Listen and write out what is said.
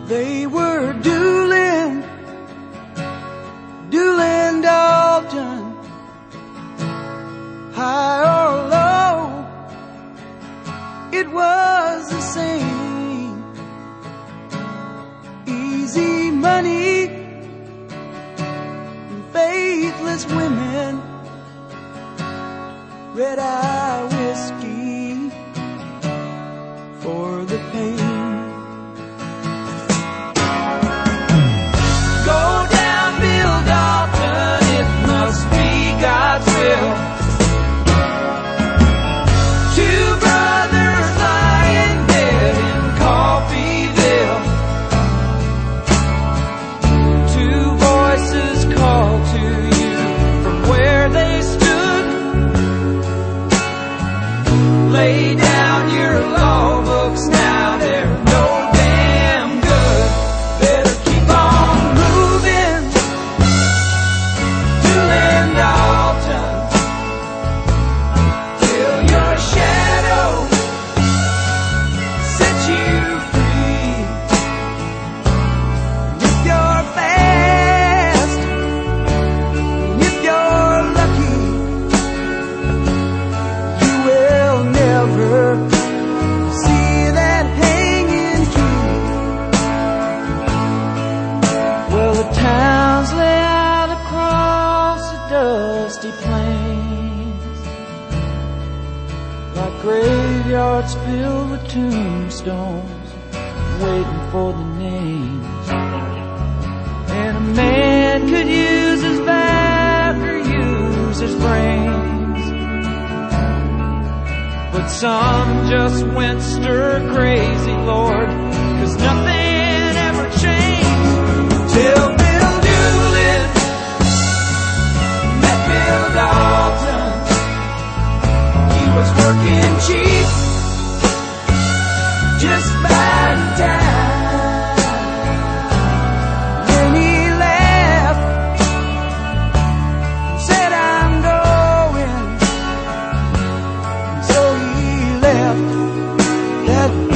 They were Doolin, Dalton, high or low, it was the same. Easy money and faithless women, red-eye whiskey for the pain. God's will. Two brothers lying dead in Coffeeville. Two voices call to you from where they stood. Lay down your law books now, they're no damn good. Better keep on moving. Doolin, Dalton, till your shadow sets you free. And if you're fast, and if you're lucky, you will never see that hanging tree. Well, the towns lay out across the dusty plains, like graveyards filled with tombstones, waiting for the names. And a man could use his back or use his brains, but some just went stir crazy, Lord, 'cause nothing ever changed till Bill Doolin met Bill Dalton. He was working cheap, just biding time. Then he left and said, I'm going. And so he left that